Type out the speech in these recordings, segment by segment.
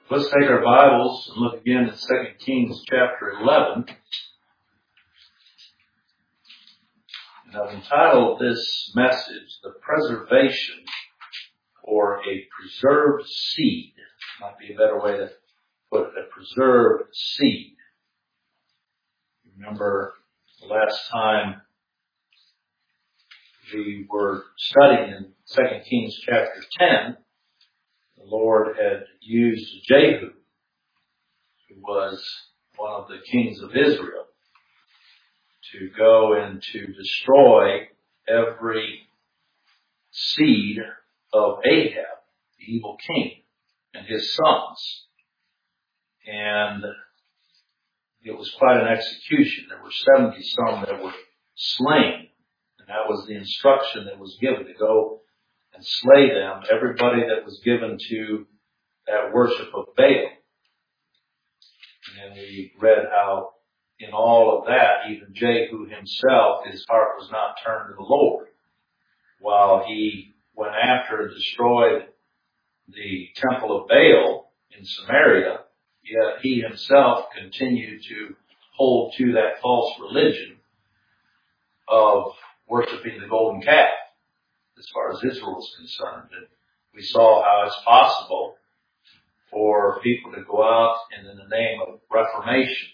Let's take our Bibles and look again at 2 Kings chapter 11. And I've entitled this message, The Preservation or a Preserved Seed. Might be a better way to put it, a preserved seed. Remember the last time we were studying in 2 Kings chapter 10, the Lord had used Jehu, who was one of the kings of Israel, to go and to destroy every seed of Ahab, the evil king, and his sons. And it was quite an execution. There were 70 some that were slain. And that was the instruction that was given, to go and slay them, everybody that was given to that worship of Baal. And we read how in all of that, even Jehu himself, his heart was not turned to the Lord. While he went after and destroyed the temple of Baal in Samaria, yet he himself continued to hold to that false religion of worshiping the golden calf, as far as Israel was concerned. And we saw how it's possible for people to go out and in the name of Reformation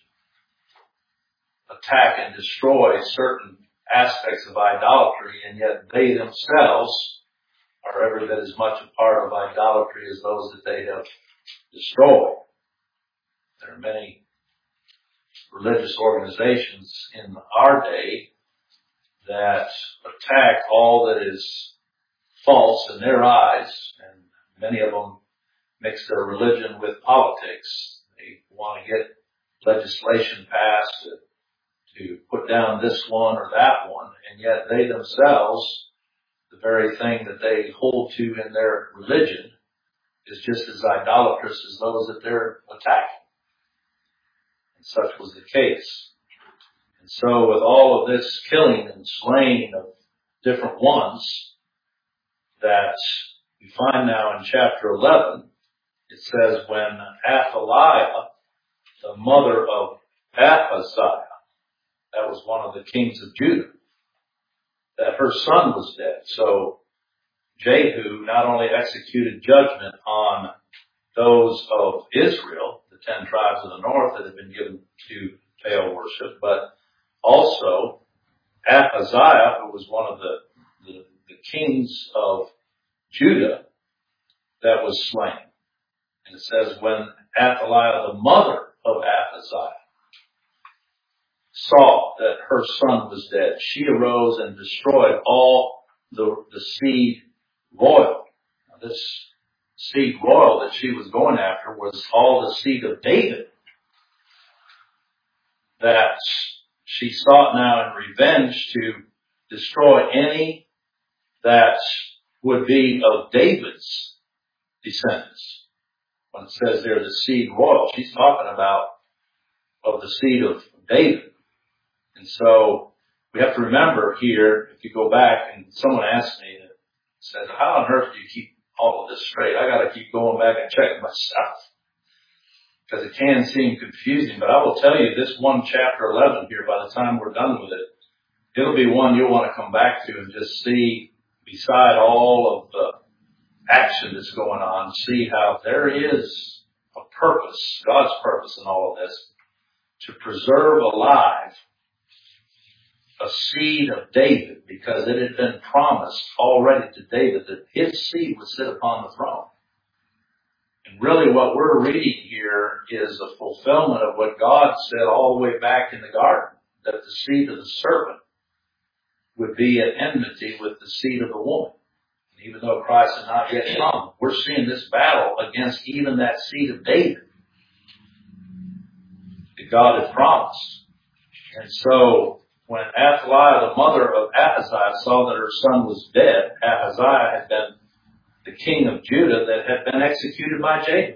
attack and destroy certain aspects of idolatry, and yet they themselves are every bit as much a part of idolatry as those that they have destroyed. There are many religious organizations in our day that attack all that is false in their eyes, and many of them mix their religion with politics. They want to get legislation passed to put down this one or that one, and yet they themselves, the very thing that they hold to in their religion, is just as idolatrous as those that they're attacking. And such was the case. And so with all of this killing and slaying of different ones that we find now in chapter 11, it says, when Athaliah, the mother of Ahaziah, that was one of the kings of Judah, that her son was dead. So Jehu not only executed judgment on those of Israel, the 10 tribes of the north that had been given to Baal worship, but also Ahaziah, who was one of the kings of Judah, that was slain. And it says, when Athaliah, the mother of Ahaziah, saw that her son was dead, she arose and destroyed all the seed royal. Now, this seed royal that she was going after was all the seed of David, that she sought now in revenge to destroy any that would be of David's descendants. When it says there the seed royal, she's talking about of the seed of David. And so we have to remember here, if you go back, and someone asked me, said, how on earth do you keep all of this straight? I got to keep going back and checking myself, because it can seem confusing. But I will tell you, this one chapter 11 here, by the time we're done with it, it'll be one you'll want to come back to and just see, beside all of the action that's going on, see how there is a purpose, God's purpose in all of this, to preserve alive a seed of David, because it had been promised already to David that his seed would sit upon the throne. And really what we're reading here is a fulfillment of what God said all the way back in the garden, that the seed of the serpent would be at enmity with the seed of the woman. And even though Christ had not yet come, we're seeing this battle against even that seed of David that God had promised. And so when Athaliah, the mother of Ahaziah, saw that her son was dead, Ahaziah had been the king of Judah that had been executed by Jehu.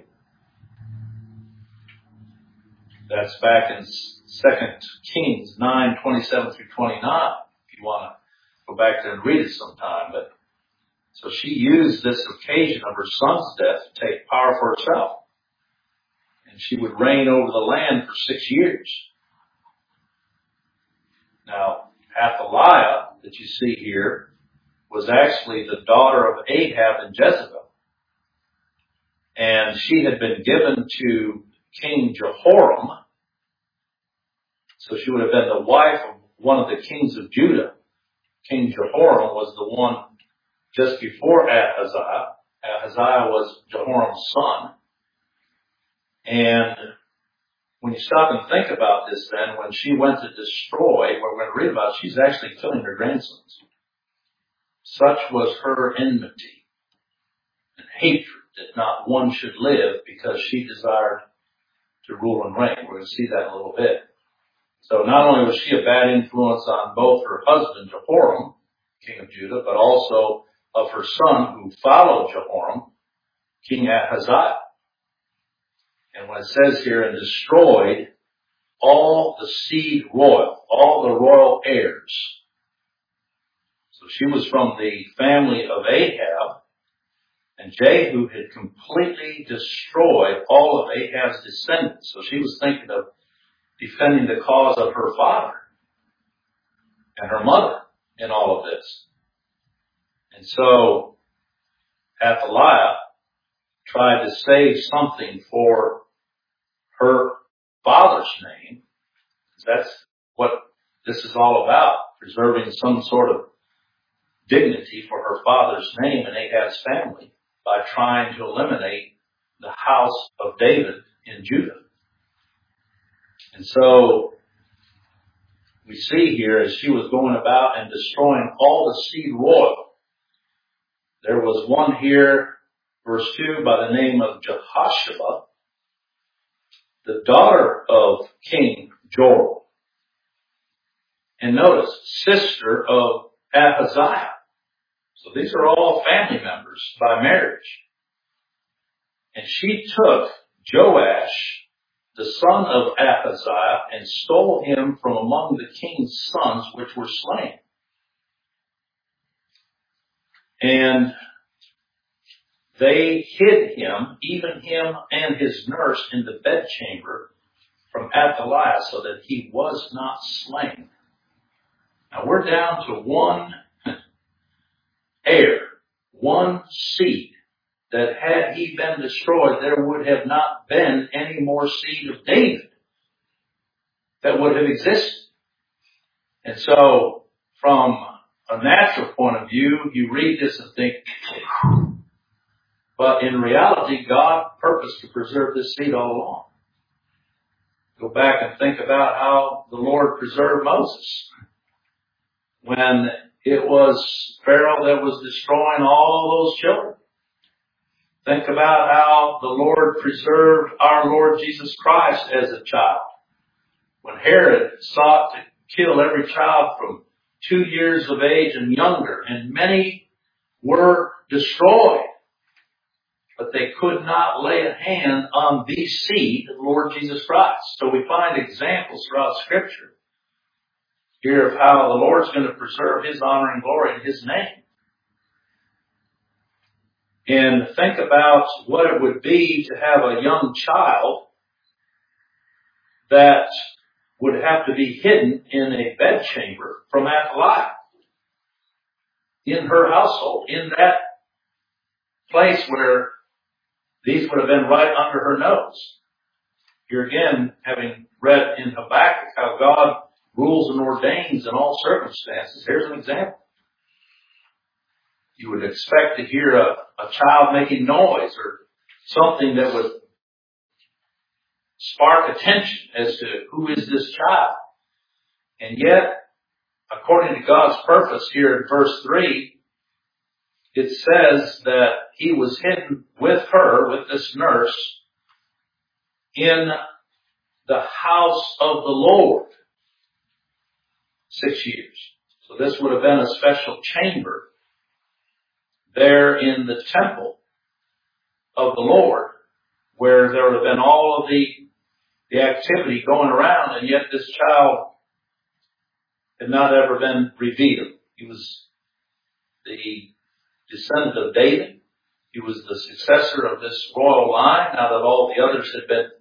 That's back in 2 Kings 9:27 through 29, if you want to go back there and read it sometime. But so she used this occasion of her son's death to take power for herself. and she would reign over the land for 6 years. Now, Athaliah, that you see here, was actually the daughter of Ahab and Jezebel. And she had been given to King Jehoram. So she would have been the wife of one of the kings of Judah. King Jehoram was the one just before Ahaziah. Ahaziah was Jehoram's son. And when you stop and think about this then, when she went to destroy, what we're going to read about, she's actually killing her grandsons. Such was her enmity and hatred that not one should live because she desired to rule and reign. We're going to see that in a little bit. So not only was she a bad influence on both her husband, Jehoram, king of Judah, but also of her son who followed Jehoram, King Ahaziah. And when it says here, and destroyed all the seed royal, all the royal heirs. So she was from the family of Ahab, and Jehu had completely destroyed all of Ahab's descendants. So she was thinking of defending the cause of her father and her mother in all of this. And so Athaliah tried to save something for her father's name. That's what this is all about, preserving some sort of dignity for her father's name and Ahab's family by trying to eliminate the house of David in Judah. And so we see here as she was going about and destroying all the seed royal, there was one here, verse 2, by the name of Jehosheba, the daughter of King Joram. And notice, sister of Ahaziah. So these are all family members by marriage. And she took Joash, the son of Ahaziah, and stole him from among the king's sons which were slain. And they hid him, even him and his nurse, in the bedchamber from Athaliah, so that he was not slain. Now we're down to one heir, one seed, that had he been destroyed, there would have not been any more seed of David that would have existed. And so, from a natural point of view, you read this and think, but in reality, God purposed to preserve this seed all along. Go back and think about how the Lord preserved Moses. When it was Pharaoh that was destroying all those children. Think about how the Lord preserved our Lord Jesus Christ as a child. When Herod sought to kill every child from 2 years of age and younger, and many were destroyed. But they could not lay a hand on the seed of the Lord Jesus Christ. So we find examples throughout Scripture here of how the Lord's going to preserve His honor and glory in His name. And think about what it would be to have a young child that would have to be hidden in a bedchamber from Athaliah, in her household, in that place where these would have been right under her nose. Here again, having read in Habakkuk how God rules and ordains in all circumstances, here's an example. You would expect to hear a child making noise or something that would spark attention as to who is this child. And yet, according to God's purpose here in verse 3, it says that he was hidden with her, with this nurse, in the house of the Lord 6 years. So this would have been a special chamber there in the temple of the Lord, where there would have been all of the activity going around, and yet this child had not ever been revealed. He was the descendant of David. He was the successor of this royal line, now that all the others had been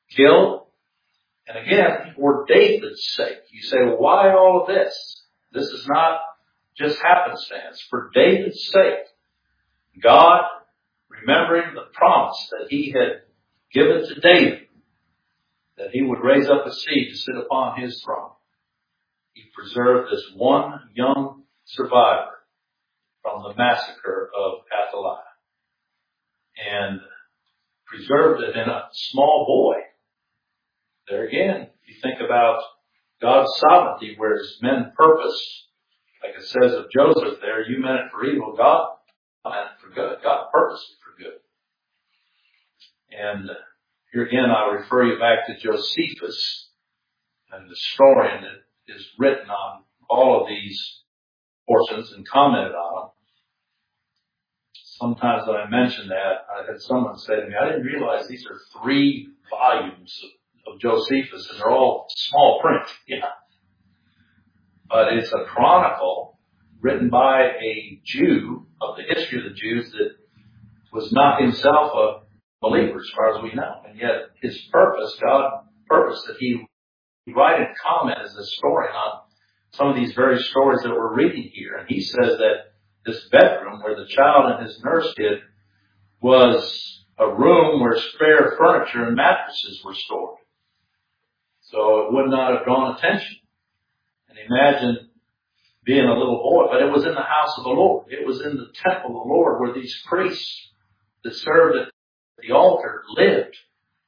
killed. And again, for David's sake. You say, well, why all of this? This is not just happenstance. For David's sake, God, remembering the promise that he had given to David, that he would raise up a seed to sit upon his throne, he preserved this one young survivor from the massacre of Athaliah. And preserved it in a small boy. There again, you think about God's sovereignty, where his men purpose, like it says of Joseph there, you meant it for evil, God meant it for good. God purposed it for good. And here again, I refer you back to Josephus, and the historian that is written on all of these portions and commented on them. Sometimes when I mention that, I had someone say to me, I didn't realize these are 3 volumes of Josephus, and they're all small print. Yeah. But it's a chronicle written by a Jew of the history of the Jews that was not himself a believer as far as we know. And yet his purpose, God purposed that he write and comment as a historian on some of these very stories that we're reading here. And he says that this bedroom where the child and his nurse hid was a room where spare furniture and mattresses were stored. So it would not have drawn attention. And imagine being a little boy, but it was in the house of the Lord. It was in the temple of the Lord where these priests that served at the altar lived.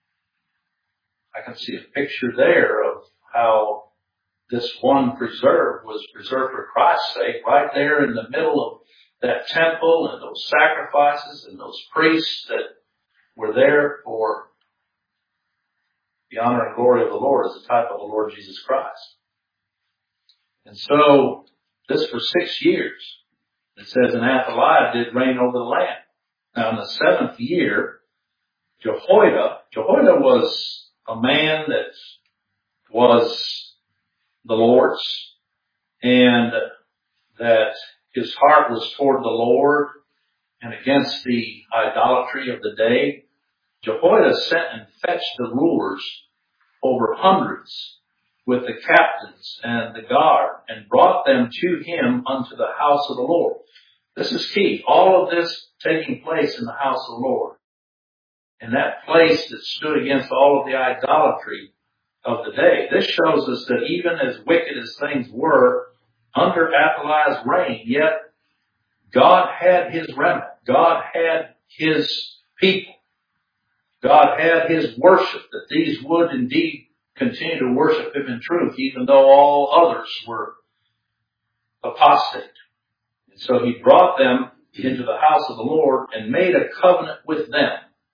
I can see a picture there of how this one was preserved for Christ's sake, right there in the middle of that temple and those sacrifices and those priests that were there for the honor and glory of the Lord as a type of the Lord Jesus Christ. And so, this for 6 years, it says, and Athaliah did reign over the land. Now in the 7th year, Jehoiada was a man that was the Lord's, and that his heart was toward the Lord and against the idolatry of the day. Jehoiada sent and fetched the rulers over hundreds with the captains and the guard, and brought them to him unto the house of the Lord. This is key. All of this taking place in the house of the Lord. In that place that stood against all of the idolatry of the day. This shows us that even as wicked as things were under Athaliah's reign, yet God had his remnant. God had his people. God had his worship, that these would indeed continue to worship him in truth, even though all others were apostate. And so he brought them into the house of the Lord and made a covenant with them.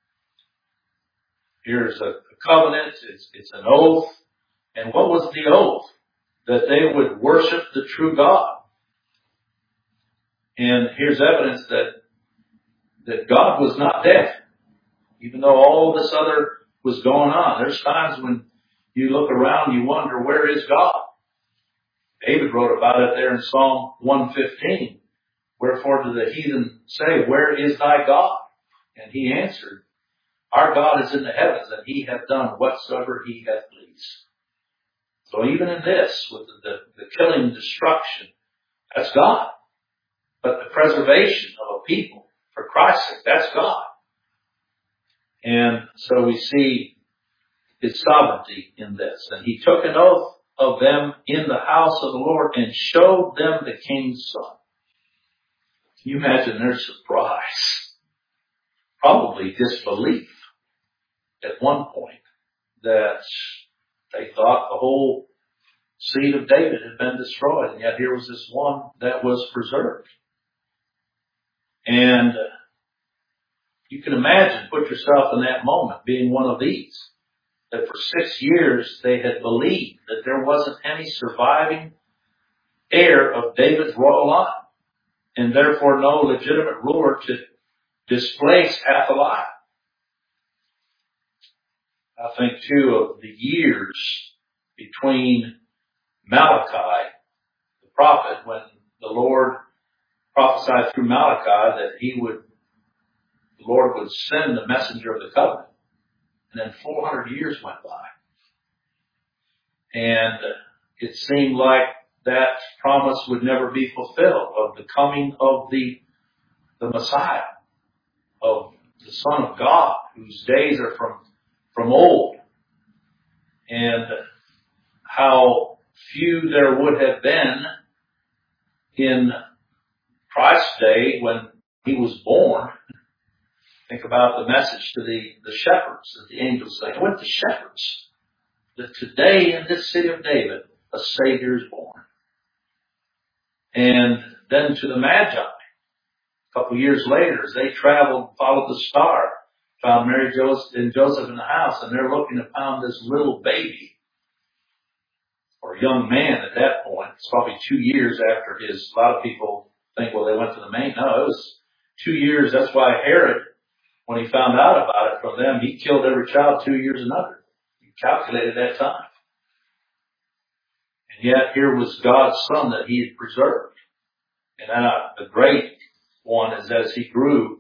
Here's a covenant, it's an oath. And what was the oath? That they would worship the true God. And here's evidence that God was not deaf, even though all this other was going on. There's times when you look around, you wonder, where is God? David wrote about it there in Psalm 115. Wherefore do the heathen say, where is thy God? And he answered, our God is in the heavens, and he hath done whatsoever he hath pleased. So even in this, with the killing and destruction, that's God. But the preservation of a people for Christ's sake, that's God. And so we see his sovereignty in this. And he took an oath of them in the house of the Lord and showed them the king's son. Can you imagine their surprise? Probably disbelief at one point, that they thought the whole seed of David had been destroyed, and yet here was this one that was preserved. And you can imagine, put yourself in that moment, being one of these, that for 6 years they had believed that there wasn't any surviving heir of David's royal line, and therefore no legitimate ruler to displace Athaliah. I think too of the years between Malachi, the prophet, when the Lord prophesied through Malachi that the Lord would send the messenger of the covenant. And then 400 years went by. And it seemed like that promise would never be fulfilled of the coming of the Messiah, of the Son of God, whose days are from old. And how few there would have been in Christ's day when he was born. Think about the message to the shepherds that the angels say. What the shepherds? That today in this city of David, a Savior is born. And then to the Magi, a couple years later, as they traveled, followed the star, found Mary and Joseph in the house, and they're looking upon this little baby, or young man at that point. It's probably 2 years after his. A lot of people think, well, they went to the main. No, it was 2 years. That's why Herod, when he found out about it from them, he killed every child 2 years and under. He calculated that time. And yet here was God's Son that he had preserved. And the great one is as he grew,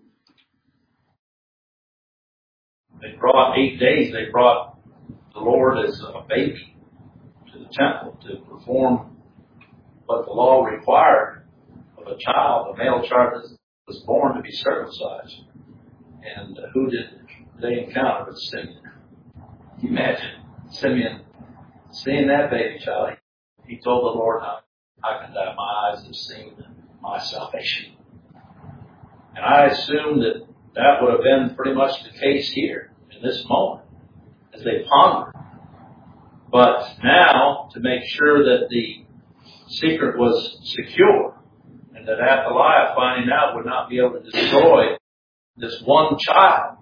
they brought 8 days, they brought the Lord as a baby to the temple to perform what the law required of a child, a male child that was born to be circumcised. And who did they encounter but Simeon? Can you imagine Simeon seeing that baby child? He told the Lord, I can die. My eyes have seen my salvation. And I assume that would have been pretty much the case here in this moment as they pondered. But now, to make sure that the secret was secure and that Athaliah, finding out, would not be able to destroy this one child.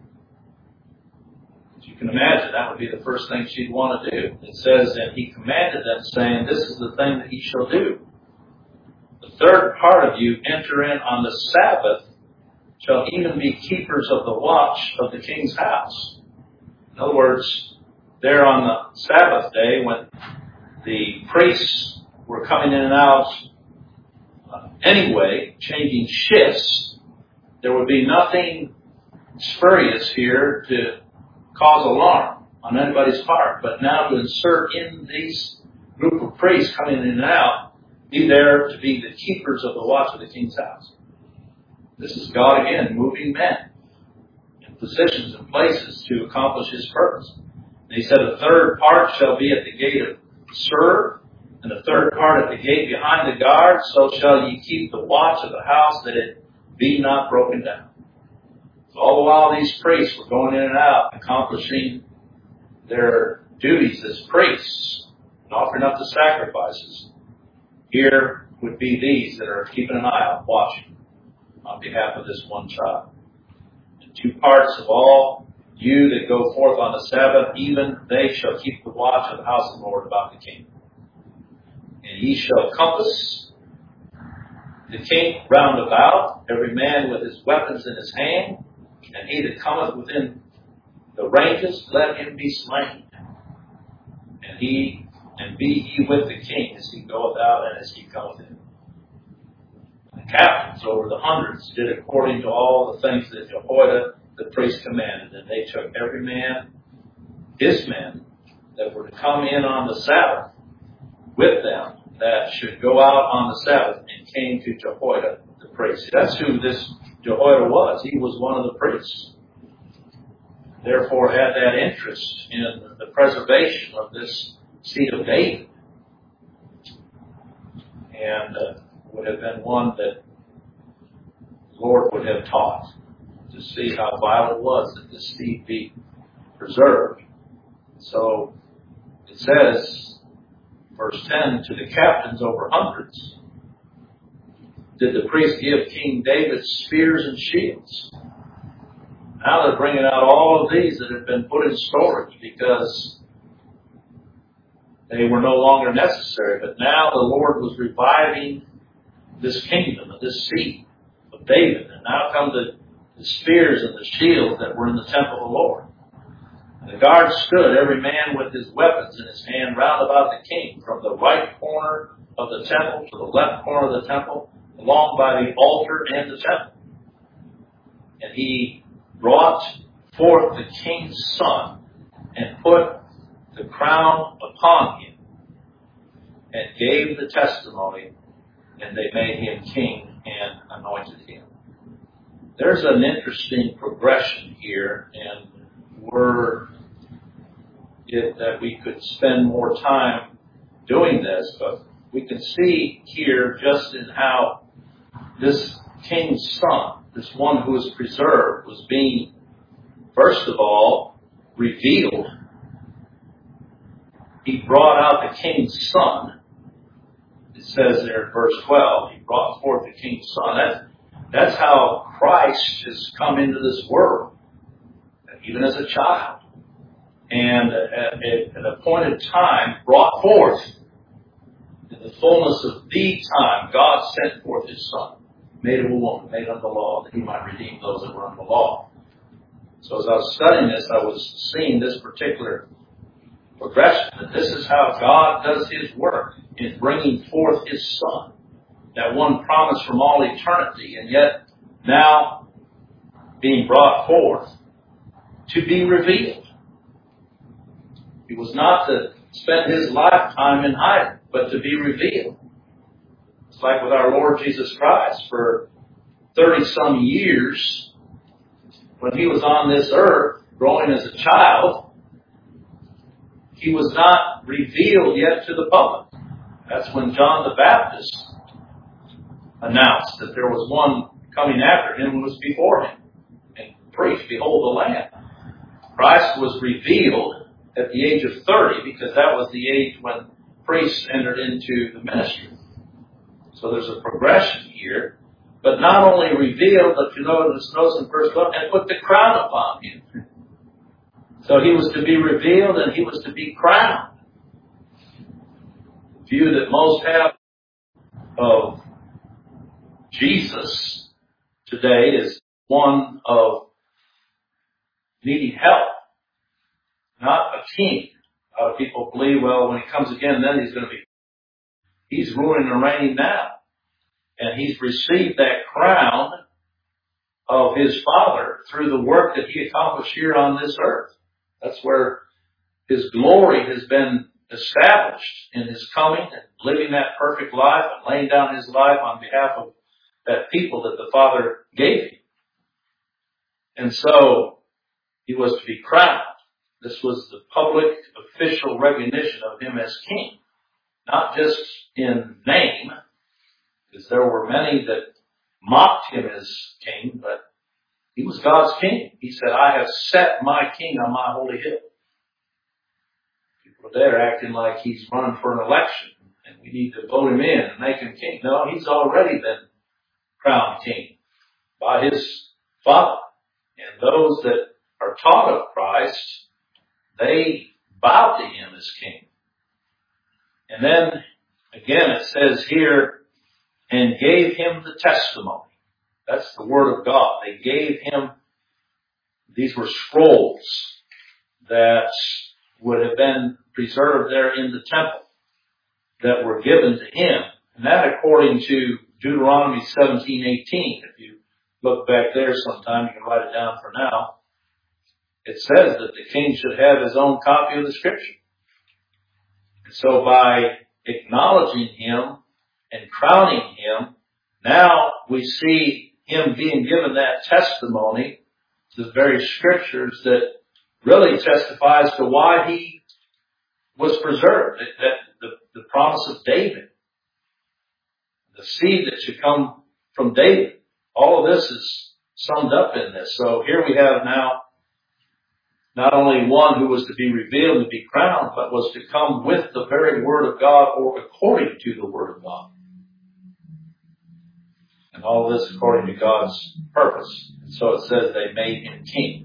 As you can imagine, that would be the first thing she'd want to do. It says, and he commanded them, saying, this is the thing that ye shall do. The third part of you enter in on the Sabbath shall even be keepers of the watch of the king's house. In other words, there on the Sabbath day when the priests were coming in and out anyway, changing shifts, there would be nothing spurious here to cause alarm on anybody's part. But now to insert in these group of priests coming in and out, be there to be the keepers of the watch of the king's house. This is God again moving men in positions and places to accomplish his purpose. And he said, the third part shall be at the gate of Serve, and the third part at the gate behind the guard. So shall ye keep the watch of the house, that it be not broken down. So all the while these priests were going in and out, accomplishing their duties as priests and offering up the sacrifices, here would be these that are keeping an eye out, watching on behalf of this one child. And 2 parts of all you that go forth on the Sabbath, even they shall keep the watch of the house of the Lord about the king. And ye shall compass the king round about, every man with his weapons in his hand, and he that cometh within the ranges, let him be slain. And be ye with the king as he goeth out and as he cometh in. The captains over the hundreds did according to all the things that Jehoiada the priest commanded, and they took every man his men that were to come in on the Sabbath with them that should go out on the Sabbath, and came to Jehoiada the priest. That's who this Jehoiada was. He was one of the priests. Therefore had that interest in the preservation of this seed of David. And would have been one that the Lord would have taught to see how vital it was that this seed be preserved. So it says, verse 10, to the captains over hundreds did the priest give King David spears and shields. Now they're bringing out all of these that had been put in storage because they were no longer necessary. But now the Lord was reviving this kingdom and this seed of David. And now come the spears and the shields that were in the temple of the Lord. And the guards stood, every man with his weapons in his hand, round about the king, from the right corner of the temple to the left corner of the temple, along by the altar and the temple. And he brought forth the king's son and put the crown upon him and gave the testimony, and they made him king and anointed him. There's an interesting progression here, and that we could spend more time doing this, but we can see here just in how this king's son, this one who was preserved, was being, first of all, revealed. He brought out the king's son. It says there in verse 12, he brought forth the king's son. That's how Christ has come into this world, even as a child. And at an appointed time, brought forth. In the fullness of the time, God sent forth his son, made of a woman, made under the law, that he might redeem those that were under the law. So as I was studying this, I was seeing this particular progression, that this is how God does his work in bringing forth his son. That one promised from all eternity, and yet now being brought forth to be revealed. He was not to spend his lifetime in hiding, but to be revealed. It's like with our Lord Jesus Christ. For 30-some years, when he was on this earth, growing as a child, he was not revealed yet to the public. That's when John the Baptist announced that there was one coming after him who was before him, and preached, "Behold the Lamb." Christ was revealed at the age of 30, because that was the age when priests entered into the ministry. So there's a progression here. But not only revealed, but you notice in verse 12, and put the crown upon him. So he was to be revealed and he was to be crowned. The view that most have of Jesus today is one of needing help, not a king. A lot of people believe, well, when he comes again, then he's ruling and reigning now. And he's received that crown of his Father through the work that he accomplished here on this earth. That's where his glory has been established, in his coming and living that perfect life and laying down his life on behalf of that people that the Father gave him. And so he was to be crowned. This was the public official recognition of him as king. Not just in name, because there were many that mocked him as king, but he was God's king. He said, "I have set my king on my holy hill." People today are acting like he's running for an election and we need to vote him in and make him king. No, he's already been crowned king by his Father. And those that are taught of Christ, they bow to him as king. And then, again, it says here, and gave him the testimony. That's the word of God. They gave him, these were scrolls that would have been preserved there in the temple that were given to him. And that according to Deuteronomy 17:18. If you look back there sometime, you can write it down for now. It says that the king should have his own copy of the scripture. And so by acknowledging him and crowning him, now we see him being given that testimony, the very scriptures that really testifies to why he was preserved. That the promise of David, the seed that should come from David, all of this is summed up in this. So here we have now not only one who was to be revealed and be crowned, but was to come with the very word of God, or according to the word of God. And all this according to God's purpose. And so it says they made him king.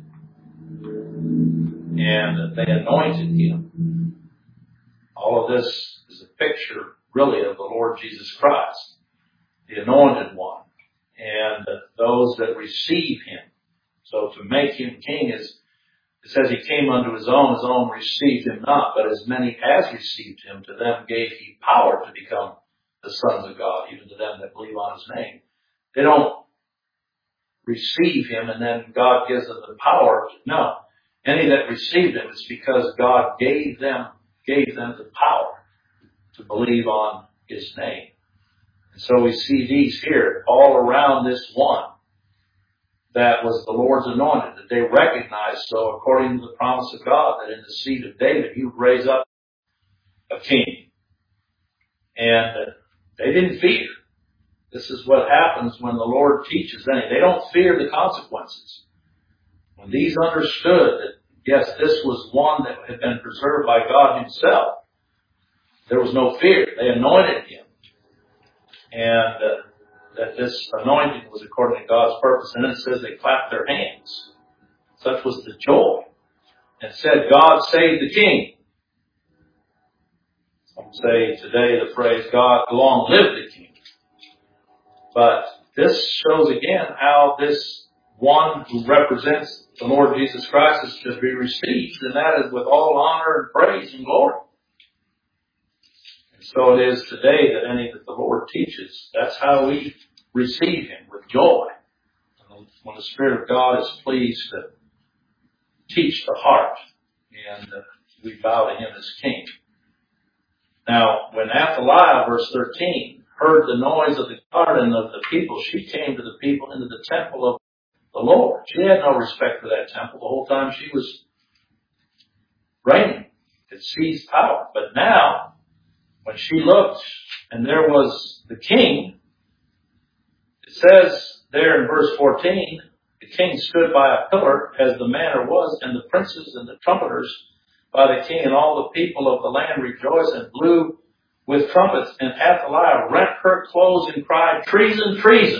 And they anointed him. All of this is a picture, really, of the Lord Jesus Christ, the anointed one, and those that receive him. So to make him king is, it says he came unto his own received him not, but as many as received him, to them gave he power to become the sons of God, even to them that believe on his name. They don't receive him and then God gives them the power. No. Any that received him, it's because God gave them the power to believe on his name. And so we see these here all around this one that was the Lord's anointed, that they recognized. So according to the promise of God, that in the seed of David, he would raise up a king. And they didn't fear. This is what happens when the Lord teaches them. They don't fear the consequences. When these understood that, yes, this was one that had been preserved by God himself, there was no fear. They anointed him. And that this anointing was according to God's purpose. And then it says they clapped their hands. Such was the joy. And said, God save the king. Some say today the phrase, God long live the king. But this shows again how this one who represents the Lord Jesus Christ is to be received, and that is with all honor and praise and glory. And so it is today that any that the Lord teaches, that's how we receive him, with joy. When the Spirit of God is pleased to teach the heart, and we bow to him as king. Now, when Athaliah, verse 13, heard the noise of the garden of the people, she came to the people into the temple of the Lord. She had no respect for that temple the whole time she was reigning. It seized power. But now, when she looked and there was the king, it says there in verse 14, the king stood by a pillar as the manner was, and the princes and the trumpeters by the king, and all the people of the land rejoiced and blew with trumpets. And Athaliah rent her clothes and cried, treason, treason.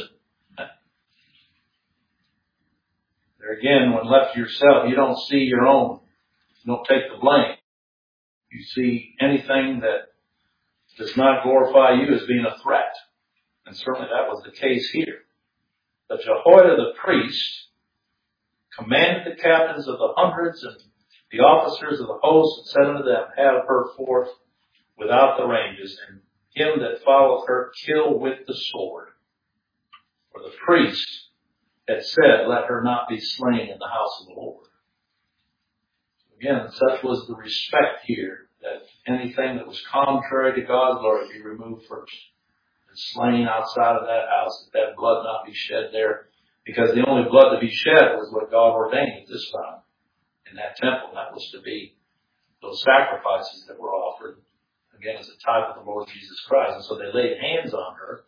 There again, when left to yourself, you don't see your own. You don't take the blame. You see anything that does not glorify you as being a threat. And certainly that was the case here. But Jehoiada the priest commanded the captains of the hundreds and the officers of the host, and said unto them, have her forth without the ranges, and him that followeth her kill with the sword. For the priest had said, let her not be slain in the house of the Lord. Again, such was the respect here, that anything that was contrary to God's glory be removed first, and slain outside of that house, that blood not be shed there, because the only blood to be shed was what God ordained at this time in that temple. That was to be those sacrifices that were offered, again, as a type of the Lord Jesus Christ. And so they laid hands on her,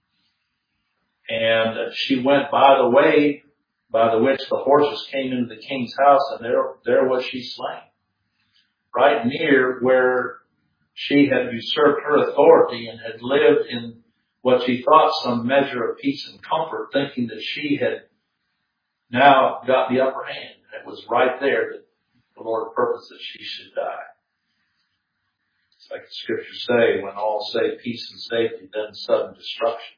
and she went by the way by the which the horses came into the king's house, and there was she slain, right near where she had usurped her authority and had lived in what she thought some measure of peace and comfort, thinking that she had now got the upper hand. And it was right there that the Lord purposed that she should die. It's like the scriptures say, when all say peace and safety, then sudden destruction.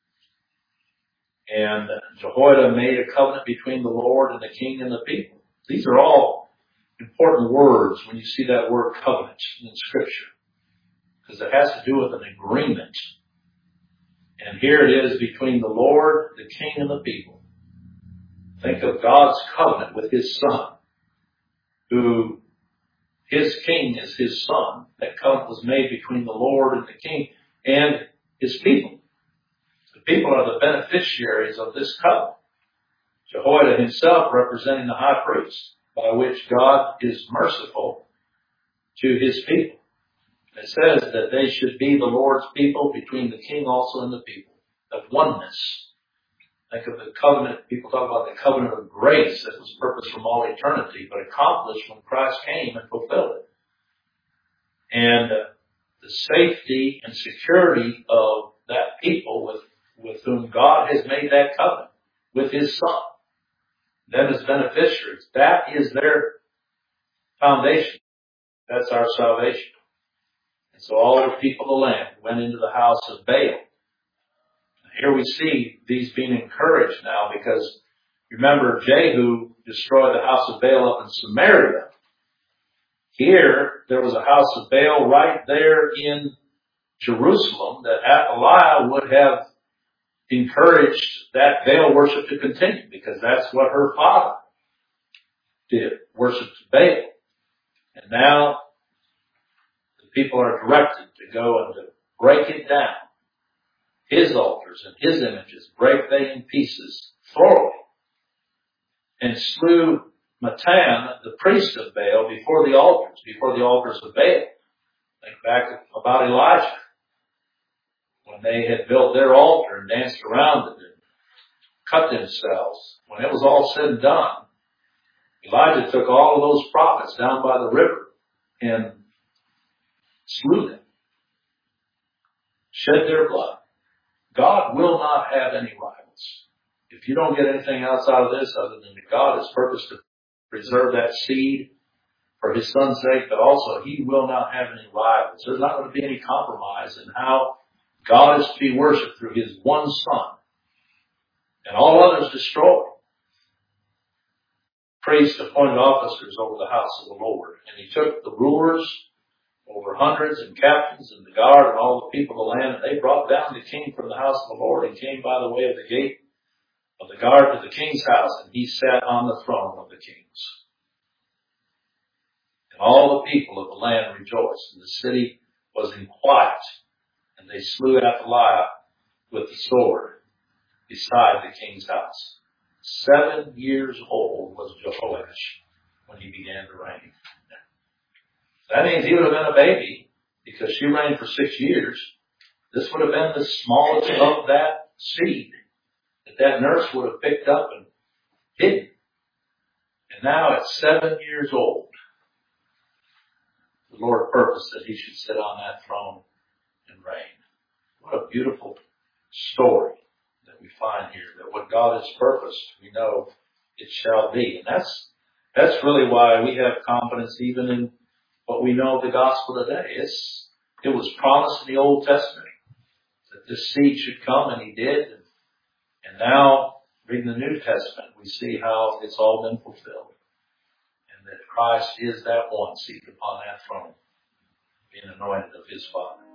And Jehoiada made a covenant between the Lord and the king and the people. These are all important words when you see that word covenant in Scripture, because it has to do with an agreement. And here it is between the Lord, the king, and the people. Think of God's covenant with his son, who his king is his son. That covenant was made between the Lord and the king and his people. The people are the beneficiaries of this covenant. Jehoiada himself representing the high priest, by which God is merciful to his people. It says that they should be the Lord's people, between the king also and the people, of oneness. Think of the covenant. People talk about the covenant of grace that was purposed from all eternity, but accomplished when Christ came and fulfilled it. And the safety and security of that people with whom God has made that covenant, with his son, them as beneficiaries. That is their foundation. That's our salvation. And so all the people of the land went into the house of Baal. Here we see these being encouraged now, because remember, Jehu destroyed the house of Baal up in Samaria. Here, there was a house of Baal right there in Jerusalem that Athaliah would have encouraged that Baal worship to continue because that's what her father did, worshiped Baal. And now the people are directed to go and to break it down. His altars and his images break they in pieces thoroughly, and slew Matan, the priest of Baal, before the altars of Baal. Think back about Elijah, when they had built their altar and danced around it and cut themselves. When it was all said and done, Elijah took all of those prophets down by the river and slew them, shed their blood. God will not have any rivals. If you don't get anything else out of this other than that God has purposed to preserve that seed for his son's sake, but also he will not have any rivals. There's not going to be any compromise in how God is to be worshipped through his one son, and all others destroyed. Priest appointed officers over the house of the Lord, and he took the rulers over hundreds and captains and the guard and all the people of the land, and they brought down the king from the house of the Lord and came by the way of the gate of the guard to the king's house, and he sat on the throne of the kings. And all the people of the land rejoiced, and the city was in quiet, and they slew Athaliah with the sword beside the king's house. 7 years old was Jehoash when he began to reign. That means he would have been a baby, because she reigned for 6 years. This would have been the smallest of that seed that nurse would have picked up and hidden. And now at 7 years old, the Lord purposed that he should sit on that throne and reign. What a beautiful story that we find here, that what God has purposed, we know it shall be. And that's really why we have confidence even in what we know of the gospel today. It was promised in the Old Testament that this seed should come, and he did. And now, reading the New Testament, we see how it's all been fulfilled. And that Christ is that one seated upon that throne, being anointed of his Father.